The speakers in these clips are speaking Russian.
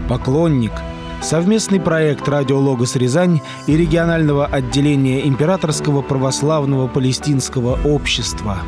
«Поклонник» — совместный проект «Радио Логос Рязань» и регионального отделения Императорского православного палестинского общества.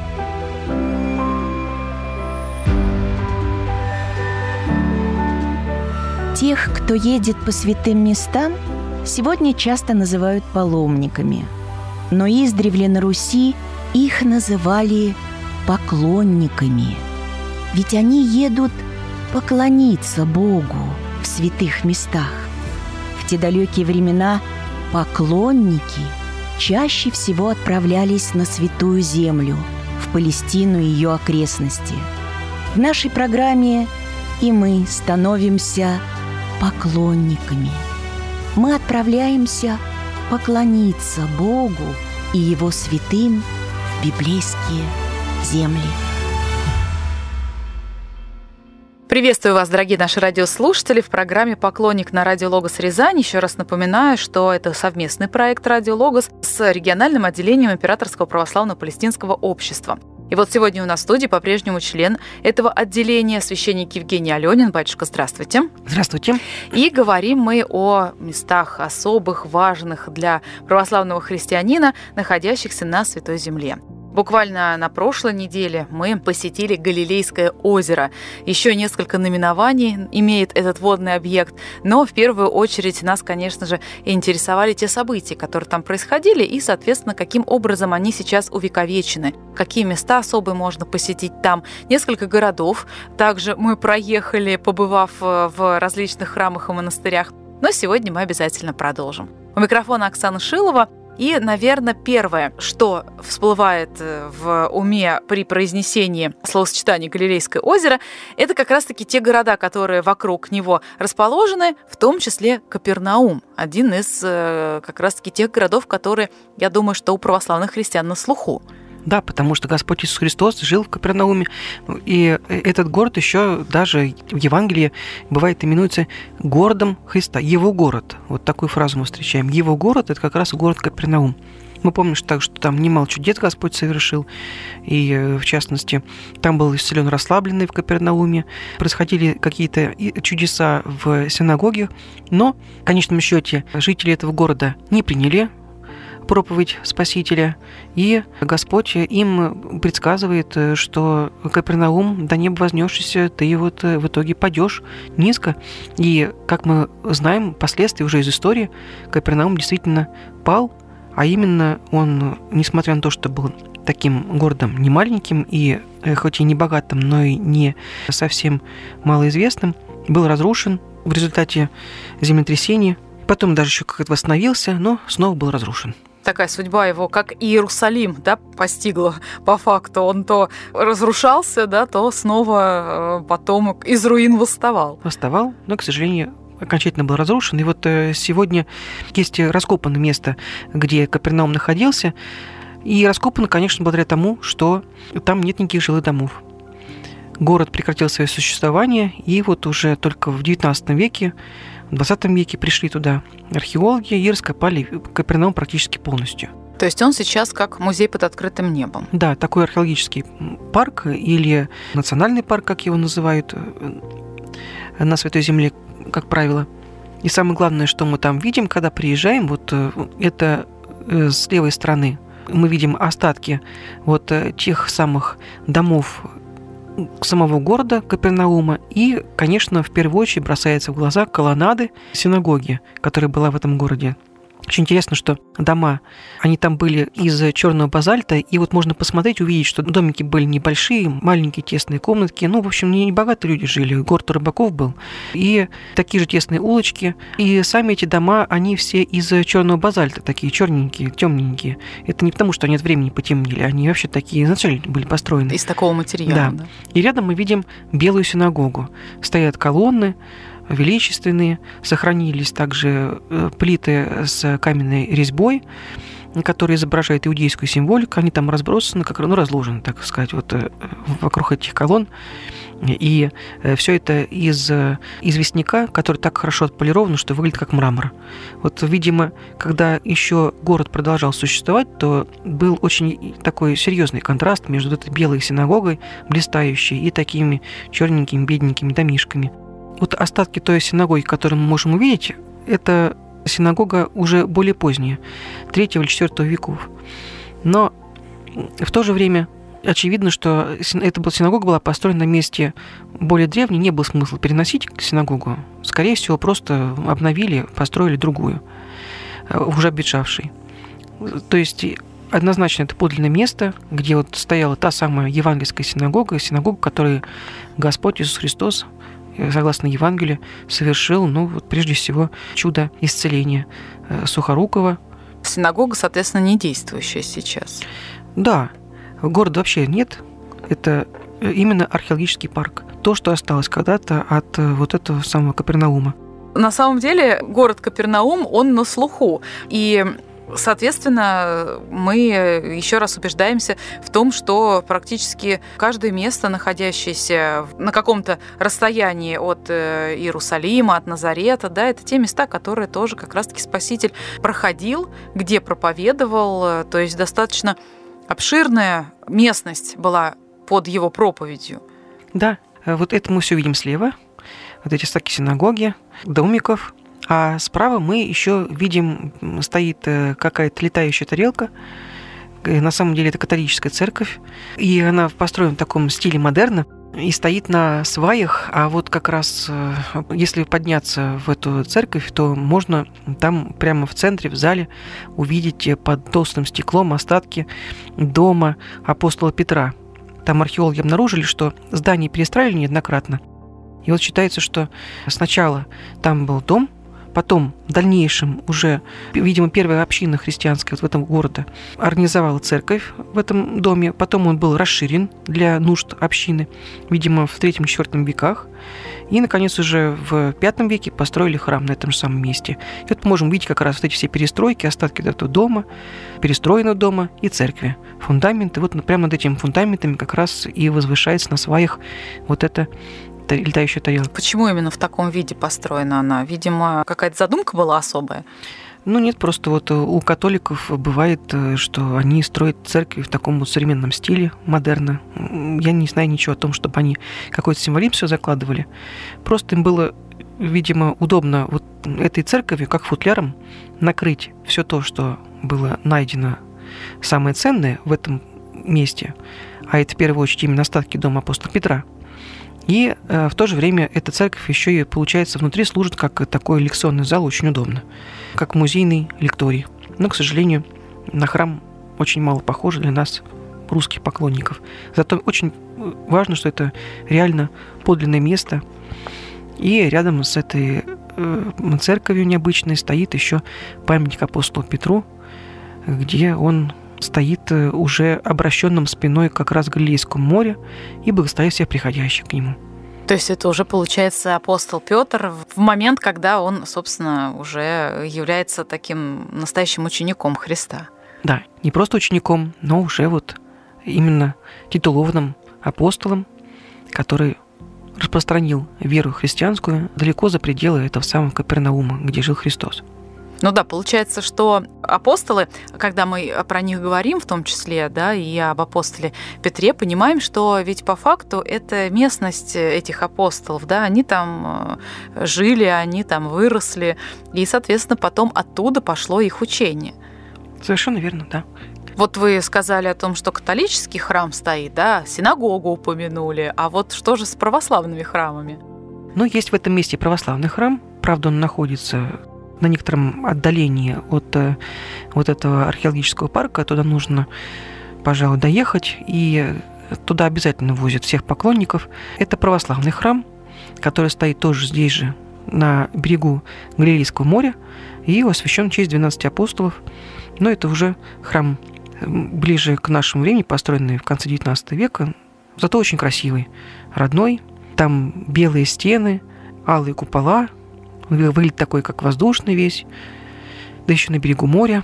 Тех, кто едет по святым местам, сегодня часто называют паломниками. Но издревле на Руси их называли поклонниками. Ведь они едут поклониться Богу в святых местах. В те далекие времена поклонники чаще всего отправлялись на Святую Землю, в Палестину и ее окрестности. В нашей программе и мы становимся поклонниками. Мы отправляемся поклониться Богу и Его святым в библейские земли. Приветствую вас, дорогие наши радиослушатели, в программе «Поклонник» на радио «Логос Рязань». Еще раз напоминаю, что это совместный проект «Радио Логос» с региональным отделением Императорского православного палестинского общества. И вот сегодня у нас в студии по-прежнему член этого отделения, священник Евгений Аленин. Батюшка, здравствуйте. Здравствуйте. И говорим мы о местах особых, важных для православного христианина, находящихся на Святой Земле. Буквально на прошлой неделе мы посетили Галилейское озеро. Еще несколько наименований имеет этот водный объект, но в первую очередь нас, конечно же, интересовали те события, которые там происходили, и, соответственно, каким образом они сейчас увековечены, какие места особые можно посетить там, несколько городов. Также мы проехали, побывав в различных храмах и монастырях, но сегодня мы обязательно продолжим. У микрофона Оксана Шилова. И, наверное, первое, что всплывает в уме при произнесении словосочетания «Галилейское озеро», это как раз-таки те города, которые вокруг него расположены, в том числе Капернаум, один из как раз-таки тех городов, которые, я думаю, что у православных христиан на слуху. Да, потому что Господь Иисус Христос жил в Капернауме, и этот город еще даже в Евангелии бывает именуется городом Христа, Его город. Вот такую фразу мы встречаем. Его город – это как раз город Капернаум. Мы помним что там немало чудес Господь совершил, и, в частности, там был исцелен расслабленный в Капернауме, происходили какие-то чудеса в синагоге, но, в конечном счете, жители этого города не приняли проповедь Спасителя, и Господь им предсказывает, что Капернаум, до неба вознесшийся, ты вот в итоге падешь низко. И, как мы знаем, впоследствии уже из истории, Капернаум действительно пал, а именно он, несмотря на то, что был таким городом не маленьким и хоть и не богатым, но и не совсем малоизвестным, был разрушен в результате землетрясения. Потом даже еще как-то восстановился, но снова был разрушен. Такая судьба его, как Иерусалим, да, постигла по факту. Он то разрушался, да, то снова потом из руин восставал. Восставал, но, к сожалению, окончательно был разрушен. И вот сегодня есть раскопано место, где Капернаум находился. И раскопано, конечно, благодаря тому, что там нет никаких жилых домов. Город прекратил свое существование, и вот уже только в XIX веке, в XX веке пришли туда археологи и раскопали Капернаум практически полностью. То есть он сейчас как музей под открытым небом? Да, такой археологический парк или национальный парк, как его называют на Святой Земле, как правило. И самое главное, что мы там видим, когда приезжаем, вот это с левой стороны мы видим остатки вот тех самых домов самого города Капернаума, и, конечно, в первую очередь бросается в глаза колоннады синагоги, которая была в этом городе. Очень интересно, что дома, они там были из черного базальта, и вот можно посмотреть, увидеть, что домики были небольшие, маленькие тесные комнатки. Ну, в общем, не богатые люди жили, город рыбаков был. И такие же тесные улочки. И сами эти дома, они все из черного базальта, такие черненькие, темненькие. Это не потому, что они от времени потемнели, они вообще такие изначально были построены. Из такого материала, да. И рядом мы видим белую синагогу. Стоят колонны, величественные, сохранились также плиты с каменной резьбой, которые изображают иудейскую символику, они там разбросаны, разложены, так сказать, вот вокруг этих колонн, и все это из известняка, который так хорошо отполирован, что выглядит как мрамор. Вот, видимо, когда еще город продолжал существовать, то был очень такой серьезный контраст между этой белой синагогой, блистающей, и такими черненькими, бедненькими домишками. вот остатки той синагоги, которую мы можем увидеть, это синагога уже более поздняя, 3 или 4 веков. Но в то же время очевидно, что эта синагога была построена на месте более древней, не было смысла переносить синагогу. Скорее всего, просто обновили, построили другую, уже обветшавшей. То есть однозначно это подлинное место, где вот стояла та самая евангельская синагога, которую Господь Иисус Христос, согласно Евангелию, совершил, вот прежде всего, чудо исцеления сухорукого. Синагога, соответственно, не действующая сейчас. Да, города вообще нет. Это именно археологический парк. То, что осталось когда-то от вот этого самого Капернаума. На самом деле город Капернаум, он на слуху. И соответственно, мы еще раз убеждаемся в том, что практически каждое место, находящееся на каком-то расстоянии от Иерусалима, от Назарета, да, это те места, которые тоже как раз-таки Спаситель проходил, где проповедовал, то есть достаточно обширная местность была под его проповедью. Да, вот это мы все видим слева, вот эти остатки синагоги, домиков. А справа мы еще видим, стоит какая-то летающая тарелка. На самом деле это католическая церковь. И она построена в таком стиле модерна и стоит на сваях. А вот как раз, если подняться в эту церковь, то можно там прямо в центре, в зале, увидеть под толстым стеклом остатки дома апостола Петра. Там археологи обнаружили, что здание перестраивали неоднократно. И вот считается, что сначала там был дом, потом в дальнейшем уже, видимо, первая община христианская вот в этом городе организовала церковь в этом доме. Потом он был расширен для нужд общины, видимо, в 3-4 веках. И, наконец, уже в V веке построили храм на этом же самом месте. И вот мы можем видеть как раз вот эти все перестройки, остатки этого дома, перестроенного дома и церкви. Фундаменты. Вот прямо над этими фундаментами как раз и возвышается на сваях вот это летающая тарелка. Почему именно в таком виде построена она? Видимо, какая-то задумка была особая? Нет, просто вот у католиков бывает, что они строят церкви в таком вот современном стиле, модерна. Я не знаю ничего о том, чтобы они какой-то символизм все закладывали. Просто им было, видимо, удобно вот этой церковью, как футляром, накрыть все то, что было найдено самое ценное в этом месте, а это в первую очередь именно остатки дома апостола Петра. И в то же время эта церковь еще и, получается, внутри служит как такой лекционный зал, очень удобно, как музейный лекторий. Но, к сожалению, на храм очень мало похоже для нас, русских поклонников. Зато очень важно, что это реально подлинное место. И рядом с этой церковью необычной стоит еще памятник апостолу Петру, где он стоит уже обращенным спиной как раз к Галилейскому морю и благословит всех приходящих к нему. То есть это уже, получается, апостол Петр в момент, когда он, собственно, уже является таким настоящим учеником Христа. Да, не просто учеником, но уже вот именно титулованным апостолом, который распространил веру христианскую далеко за пределы этого самого Капернаума, где жил Христос. Ну да, получается, что апостолы, когда мы про них говорим, в том числе, да, и об апостоле Петре, понимаем, что ведь по факту это местность этих апостолов, да, они там жили, они там выросли, и, соответственно, потом оттуда пошло их учение. Совершенно верно, да. Вот вы сказали о том, что католический храм стоит, да, синагогу упомянули, а вот что же с православными храмами? Есть в этом месте православный храм, правда, он находится на некотором отдалении от вот этого археологического парка. Туда нужно, пожалуй, доехать, и туда обязательно возят всех поклонников. Это православный храм, который стоит тоже здесь же, на берегу Галилейского моря, и освящен в честь 12 апостолов. Но это уже храм ближе к нашему времени, построенный в конце 19 века, зато очень красивый, родной. Там белые стены, алые купола, он выглядит такой, как воздушный весь, да еще на берегу моря.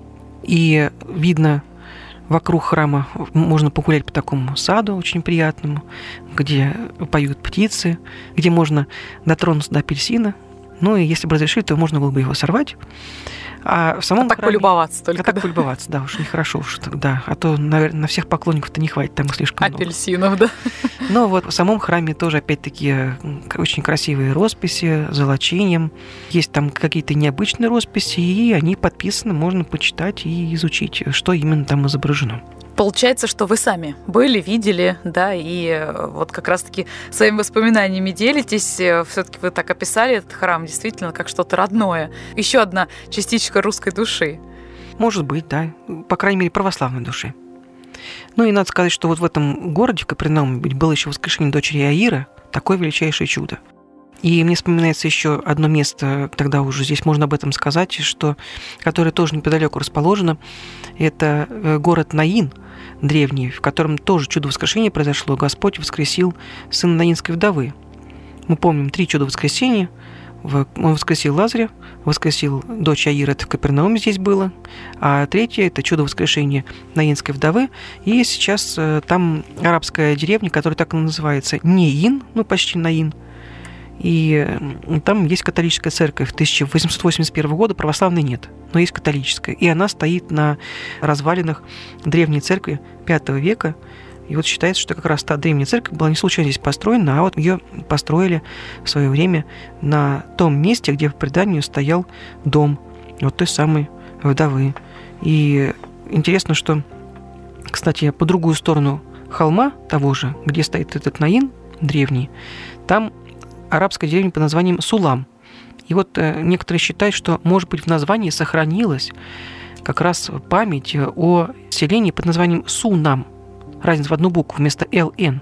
И видно, вокруг храма можно погулять по такому саду очень приятному, где поют птицы, где можно дотронуться до апельсина. И если бы разрешили, то можно было бы его сорвать. А в самом так храме... полюбоваться только. Так полюбоваться, да, уж нехорошо уж, да. А то, наверное, на всех поклонников-то не хватит, там их слишком много. Апельсинов, да. Но вот в самом храме тоже, опять-таки, очень красивые росписи с золочением. Есть там какие-то необычные росписи, и они подписаны, можно почитать и изучить, что именно там изображено. Получается, что вы сами были, видели, да, и вот как раз-таки своими воспоминаниями делитесь. Все-таки вы так описали этот храм действительно как что-то родное. Еще одна частичка русской души. Может быть, да. По крайней мере, православной души. Ну и надо сказать, что вот в этом городе, в Капернауме, было еще воскрешение дочери Иаира, такое величайшее чудо. И мне вспоминается еще одно место, тогда уже здесь можно об этом сказать, которое тоже неподалеку расположено. Это город Наин, древний, в котором тоже чудо воскрешения произошло. Господь воскресил сына наинской вдовы. Мы помним 3 чуда воскресения. Он воскресил Лазаря, воскресил дочь Аира, это в Капернауме здесь было. А 3 – это чудо воскрешения наинской вдовы. И сейчас там арабская деревня, которая так и называется Неин, почти Наин. И там есть католическая церковь 1881 года, православной нет, но есть католическая. И она стоит на развалинах древней церкви V века. И вот считается, что как раз та древняя церковь была не случайно здесь построена, а вот ее построили в свое время на том месте, где в предании стоял дом вот той самой вдовы. И интересно, что, кстати, по другую сторону холма того же, где стоит этот Наин древний, там арабская деревня под названием Сулам. И вот некоторые считают, что, может быть, в названии сохранилась как раз память о селении под названием Сунам. Разница в одну букву вместо ЛН.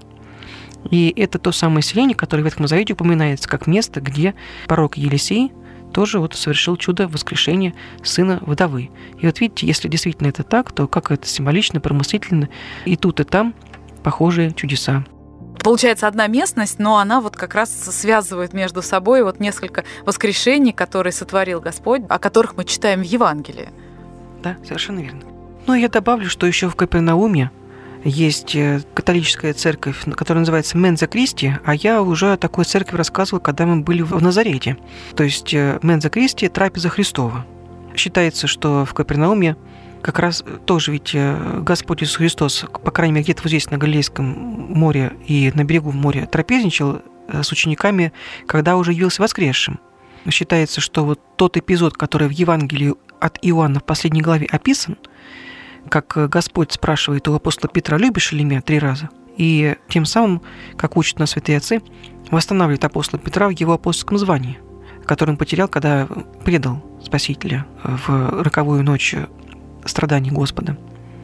И это то самое селение, которое в Ветхом Завете упоминается как место, где пророк Елисей тоже вот совершил чудо воскрешения сына вдовы. И вот видите, если действительно это так, то как это символично, промыслительно, и тут, и там похожие чудеса. Получается, одна местность, но она вот как раз связывает между собой вот несколько воскрешений, которые сотворил Господь, о которых мы читаем в Евангелии. Да, совершенно верно. Ну, я добавлю, что еще в Капернауме есть католическая церковь, которая называется Менза Кристи, а я уже о такой церкви рассказывал, когда мы были в Назарете. То есть Менза Кристи – трапеза Христова. Считается, что в Капернауме как раз тоже ведь Господь Иисус Христос, по крайней мере, где-то вот здесь на Галилейском море и на берегу моря трапезничал с учениками, когда уже явился воскресшим. Считается, что вот тот эпизод, который в Евангелии от Иоанна в последней главе описан, как Господь спрашивает у апостола Петра: «Любишь ли меня?» 3 раза. И тем самым, как учат нас святые отцы, восстанавливает апостола Петра в его апостольском звании, которое он потерял, когда предал Спасителя в роковую ночь страданий Господа.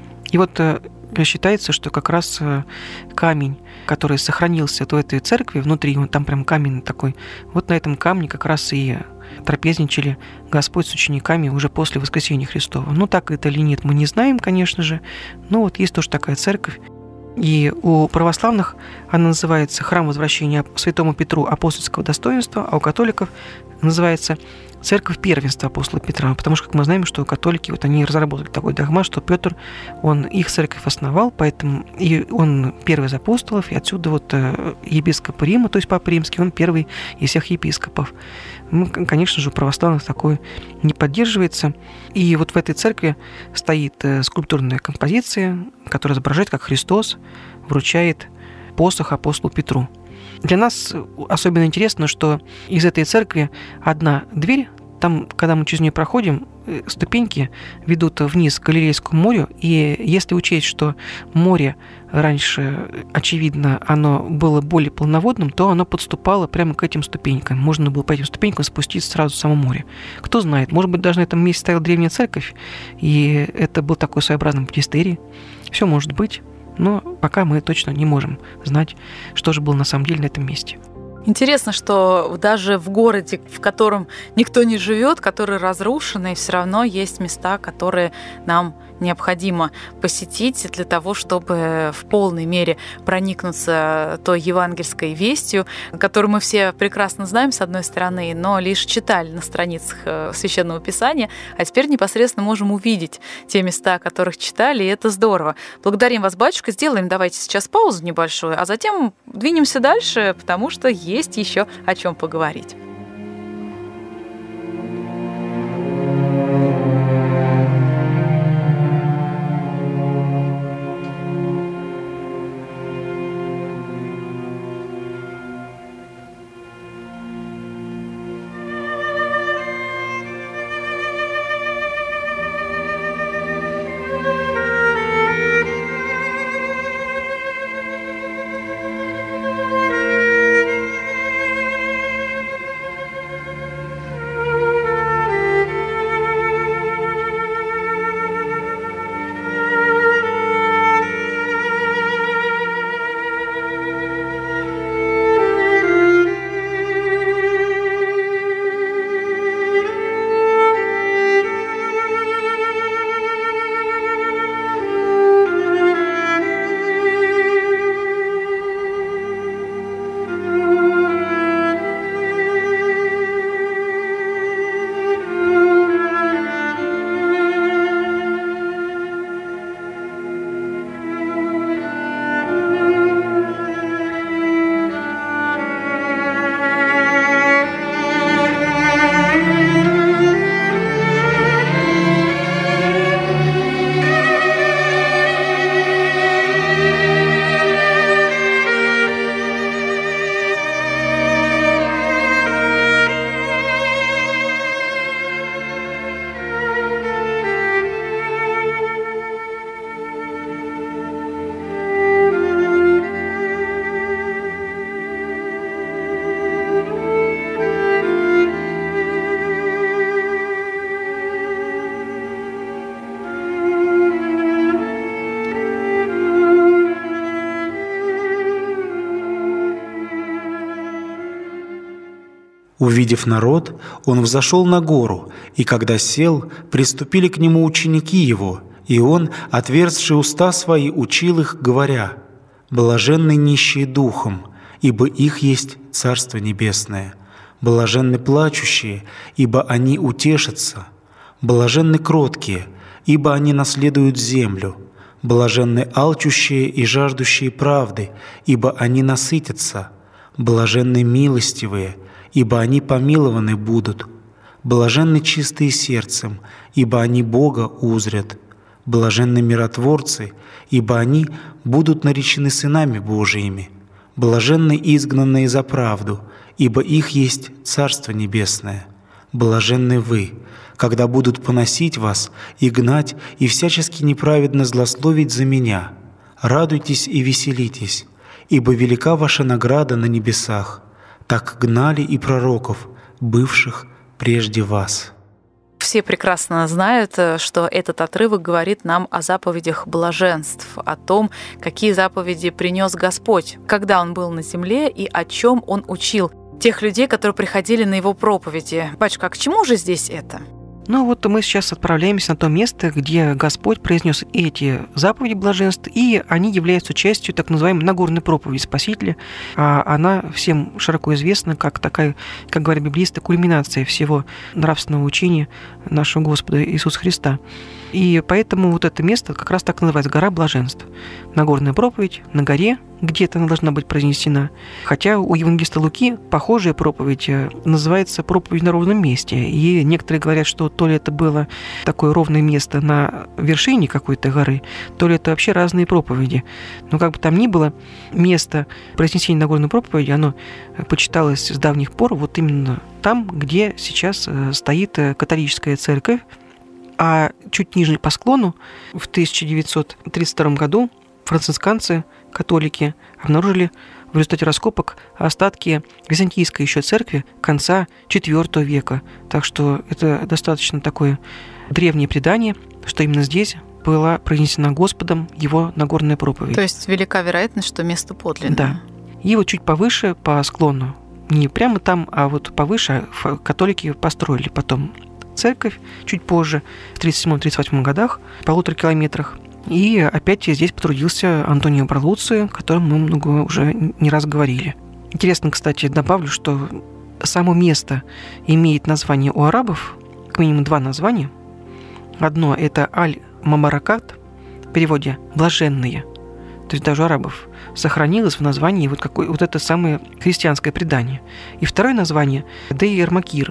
И вот считается, что как раз камень, который сохранился в этой церкви, внутри, вот там прям камень такой, вот на этом камне как раз и трапезничали Господь с учениками уже после воскресения Христова. Ну, так это или нет, мы не знаем, конечно же, но вот есть тоже такая церковь. И у православных она называется «Храм возвращения святому Петру апостольского достоинства», а у католиков называется «Церковь первенства апостола Петра», потому что, как мы знаем, что католики, вот они разработали такой догмат, что Петр, он их церковь основал, поэтому и он первый из апостолов, и отсюда вот епископ Рима, то есть Папа Римский, он первый из всех епископов. Ну, конечно же, у православных такое не поддерживается. И вот в этой церкви стоит скульптурная композиция, которая изображает, как Христос вручает посох апостолу Петру. Для нас особенно интересно, что из этой церкви одна дверь, там, когда мы через нее проходим, ступеньки ведут вниз к Галилейскому морю, и если учесть, что море раньше, очевидно, оно было более полноводным, то оно подступало прямо к этим ступенькам. Можно было по этим ступенькам спуститься сразу в само море. Кто знает, может быть, даже на этом месте стояла древняя церковь, и это был такой своеобразный баптистерий. Все может быть, но пока мы точно не можем знать, что же было на самом деле на этом месте. Интересно, что даже в городе, в котором никто не живет, который разрушенный, все равно есть места, которые нам необходимо посетить для того, чтобы в полной мере проникнуться той евангельской вестью, которую мы все прекрасно знаем, с одной стороны, но лишь читали на страницах Священного Писания, а теперь непосредственно можем увидеть те места, о которых читали, и это здорово. Благодарим вас, батюшка. Сделаем давайте сейчас паузу небольшую, а затем двинемся дальше, потому что есть еще о чем поговорить. Увидев народ, он взошел на гору, и когда сел, приступили к нему ученики его, и он, отверзши уста свои, учил их, говоря: «Блаженны нищие духом, ибо их есть Царство Небесное. Блаженны плачущие, ибо они утешатся. Блаженны кроткие, ибо они наследуют землю. Блаженны алчущие и жаждущие правды, ибо они насытятся. Блаженны милостивые, ибо они помилованы будут. Блаженны чистые сердцем, ибо они Бога узрят. Блаженны миротворцы, ибо они будут наречены сынами Божиими. Блаженны изгнанные за правду, ибо их есть Царство Небесное. Блаженны вы, когда будут поносить вас и гнать, и всячески неправедно злословить за Меня. Радуйтесь и веселитесь, ибо велика ваша награда на небесах. Так гнали и пророков, бывших прежде вас». Все прекрасно знают, что этот отрывок говорит нам о заповедях блаженств, о том, какие заповеди принес Господь, когда Он был на земле и о чем Он учил тех людей, которые приходили на Его проповеди. Батюшка, а к чему же здесь это? Ну вот мы сейчас отправляемся на то место, где Господь произнес эти заповеди блаженств, и они являются частью так называемой Нагорной проповеди Спасителя. А она всем широко известна как такая, как говорят библеисты, кульминация всего нравственного учения нашего Господа Иисуса Христа. И поэтому вот это место как раз так называется гора блаженств. Нагорная проповедь на горе, где-то она должна быть произнесена. Хотя у евангелиста Луки похожая проповедь называется проповедь на ровном месте. И некоторые говорят, что то ли это было такое ровное место на вершине какой-то горы, то ли это вообще разные проповеди. Но как бы там ни было, место произнесения Нагорной проповеди, оно почиталось с давних пор вот именно там, где сейчас стоит католическая церковь. А чуть ниже по склону в 1932 году францисканцы, католики, обнаружили в результате раскопок остатки византийской еще церкви конца IV века. Так что это достаточно такое древнее предание, что именно здесь была произнесена Господом его Нагорная проповедь. То есть велика вероятность, что место подлинное. Да. И вот чуть повыше по склону, не прямо там, а вот повыше католики построили потом церковь чуть позже, в 1937-1938 годах, в 1,5 километрах. И опять здесь потрудился Антонио Барлуцци, о котором мы много уже не раз говорили. Интересно, кстати, добавлю, что само место имеет название у арабов, как минимум 2 названия. Одно – это Аль-Мамаракат, в переводе «блаженные», то есть даже у арабов сохранилось в названии вот это самое христианское предание. И второе название – Дейр-Макир.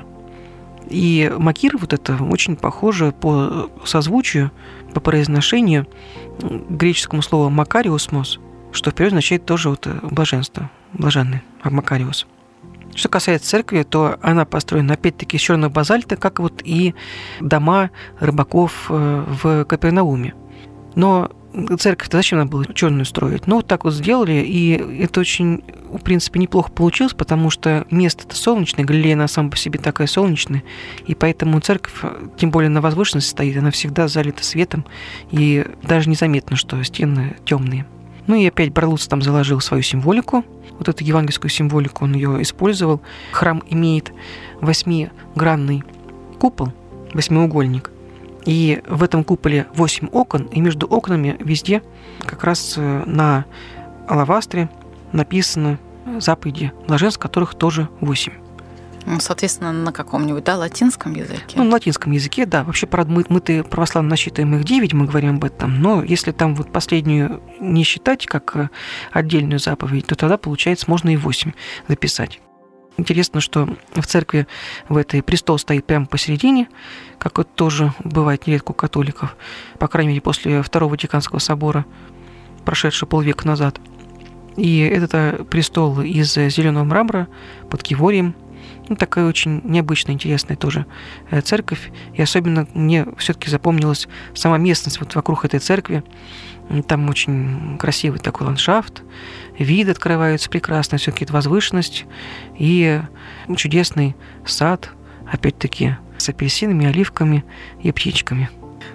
И Макир вот это очень похоже по созвучию, по произношению к греческому слову «макариосмос», что в переводе означает тоже вот блаженство, блаженный, макариос. Что касается церкви, то она построена опять-таки из черного базальта, как вот и дома рыбаков в Капернауме. Но церковь-то зачем надо было черную строить? Ну, вот так вот сделали, и это очень, в принципе, неплохо получилось, потому что место-то солнечное, Галилея она сама по себе такая солнечная, и поэтому церковь, тем более на возвышенности стоит, она всегда залита светом, и даже незаметно, что стены темные. Ну и опять Барлуцци там заложил свою символику, вот эту евангельскую символику он ее использовал. Храм имеет 8-гранный купол, 8-угольник, и в этом куполе 8 окон, и между окнами везде как раз на алавастре написаны заповеди блаженств, которых тоже 8. Ну, соответственно, на каком-нибудь, латинском языке? Ну, на латинском языке, да. Вообще, мы-то православно насчитываем их 9, мы говорим об этом, но если там вот последнюю не считать как отдельную заповедь, то тогда, получается, можно и 8 записать. Интересно, что в церкви в этой престол стоит прямо посередине, как это тоже бывает нередко у католиков, по крайней мере, после Второго Ватиканского собора, прошедшего полвека назад. И этот престол из зеленого мрамора под киворием. Ну, такая очень необычная, интересная тоже церковь. И особенно мне все-таки запомнилась сама местность вот вокруг этой церкви. Там очень красивый такой ландшафт, вид открывается прекрасно, все-таки это возвышенность и чудесный сад, опять-таки, с апельсинами, оливками и птичками.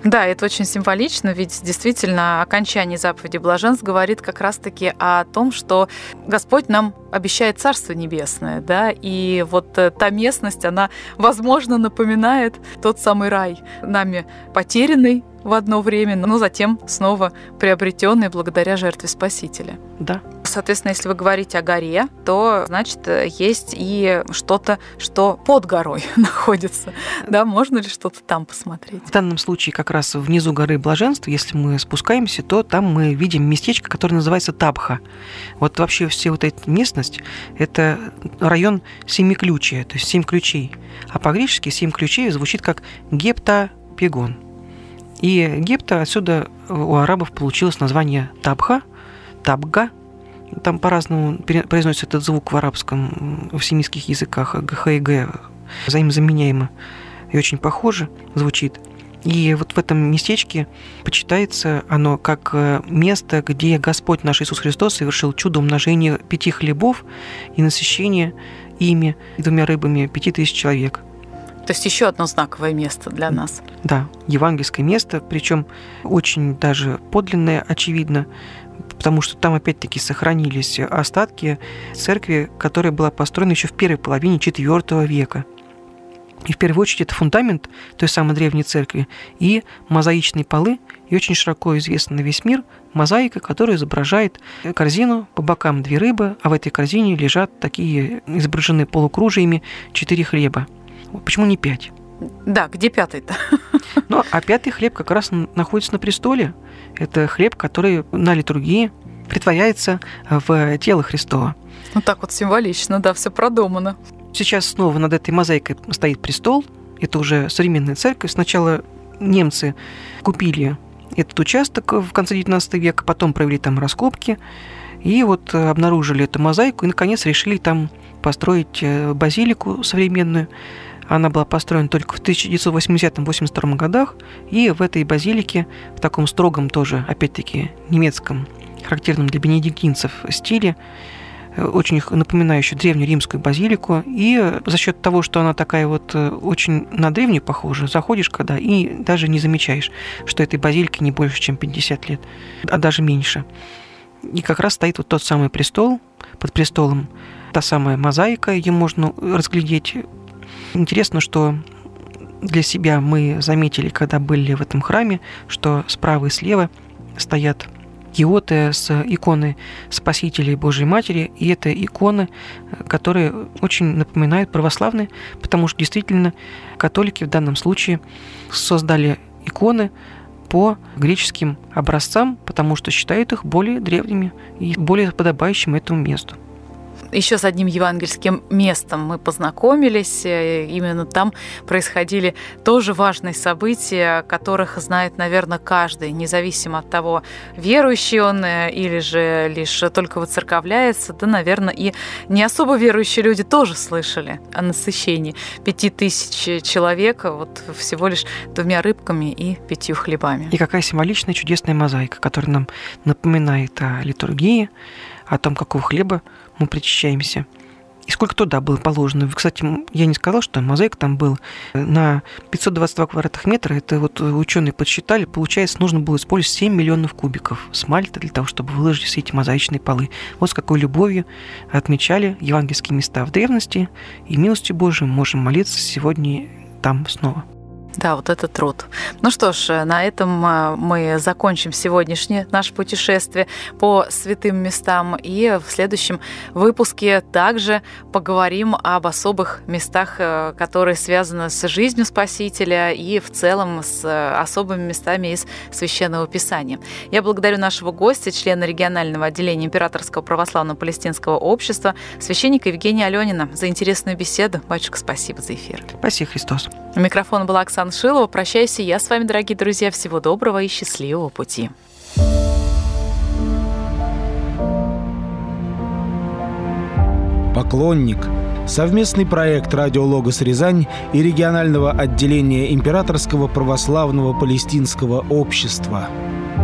Да, это очень символично, ведь действительно окончание заповеди блаженств говорит как раз-таки о том, что Господь нам обещает Царство Небесное, да, и вот та местность, она, возможно, напоминает тот самый рай, нами потерянный в одно время, но затем снова приобретенный благодаря жертве Спасителя. Да. Соответственно, если вы говорите о горе, то, значит, есть и что-то, что под горой находится. Да, можно ли что-то там посмотреть? В данном случае как раз внизу горы Блаженства, если мы спускаемся, то там мы видим местечко, которое называется Табха. Вот вообще все вот эта местность – это район Семиключия, то есть 7 ключей. А по-гречески 7 ключей звучит как гептапегон. И гепта отсюда у арабов получилось название Табха, Табга. Там по-разному произносится этот звук в арабском, в семитских языках, ГХ и Г, взаимозаменяемо и очень похоже звучит. И вот в этом местечке почитается оно как место, где Господь наш Иисус Христос совершил чудо умножения 5 хлебов и насыщения ими 2 рыбами 5000 человек. То есть еще одно знаковое место для нас. Да, евангельское место, причем очень даже подлинное, очевидно, потому что там опять-таки сохранились остатки церкви, которая была построена еще в первой половине IV века. И в первую очередь это фундамент той самой древней церкви и мозаичные полы, и очень широко известна на весь мир мозаика, которая изображает корзину, по бокам 2 рыбы, а в этой корзине лежат такие изображенные полукружиями 4 хлеба. Почему не 5? Да, где 5-й-то? Ну, а 5-й хлеб как раз находится на престоле. Это хлеб, который на литургии притворяется в тело Христова. Ну, так вот символично, да, все продумано. Сейчас снова над этой мозаикой стоит престол. Это уже современная церковь. Сначала немцы купили этот участок в конце XIX века, потом провели там раскопки, и вот обнаружили эту мозаику, и, наконец, решили там построить базилику современную. Она была построена только в 1980-82 годах, и в этой базилике, в таком строгом тоже, опять-таки, немецком, характерном для бенедиктинцев стиле, очень напоминающую древнюю римскую базилику, и за счет того, что она такая вот очень на древнюю похожа, заходишь когда и даже не замечаешь, что этой базилике не больше, чем 50 лет, а даже меньше. И как раз стоит вот тот самый престол, под престолом та самая мозаика, ее можно разглядеть. Интересно, что для себя мы заметили, когда были в этом храме, что справа и слева стоят киоты с иконой Спасителя и Божьей Матери, и это иконы, которые очень напоминают православные, потому что действительно католики в данном случае создали иконы по греческим образцам, потому что считают их более древними и более подобающими этому месту. Еще с одним евангельским местом мы познакомились. Именно там происходили тоже важные события, о которых знает, наверное, каждый, независимо от того, верующий он или же лишь только воцерковляется. Да, наверное, и не особо верующие люди тоже слышали о насыщении 5000 человек вот всего лишь 2 рыбками и 5 хлебами. И какая символичная, чудесная мозаика, которая нам напоминает о литургии, о том, какого хлеба мы причащаемся. И сколько туда было положено. Кстати, я не сказал, что мозаик там был на 522 квадратных метра. Это вот ученые подсчитали. Получается, нужно было использовать 7 миллионов кубиков смальта для того, чтобы выложить все эти мозаичные полы. Вот с какой любовью отмечали евангельские места в древности. И милостью Божией можем молиться сегодня там снова. Да, вот это труд. Ну что ж, на этом мы закончим сегодняшнее наше путешествие по святым местам. И в следующем выпуске также поговорим об особых местах, которые связаны с жизнью Спасителя и в целом с особыми местами из Священного Писания. Я благодарю нашего гостя, члена регионального отделения Императорского православного палестинского общества, священника Евгения Алёнина, за интересную беседу. Батюшка, спасибо за эфир. Спасибо, Христос. У микрофона была Оксана Шилова. Прощаюсь и я с вами, дорогие друзья. Всего доброго и счастливого пути. «Поклонник» – совместный проект «Радио Логос Рязань» и регионального отделения Императорского православного палестинского общества.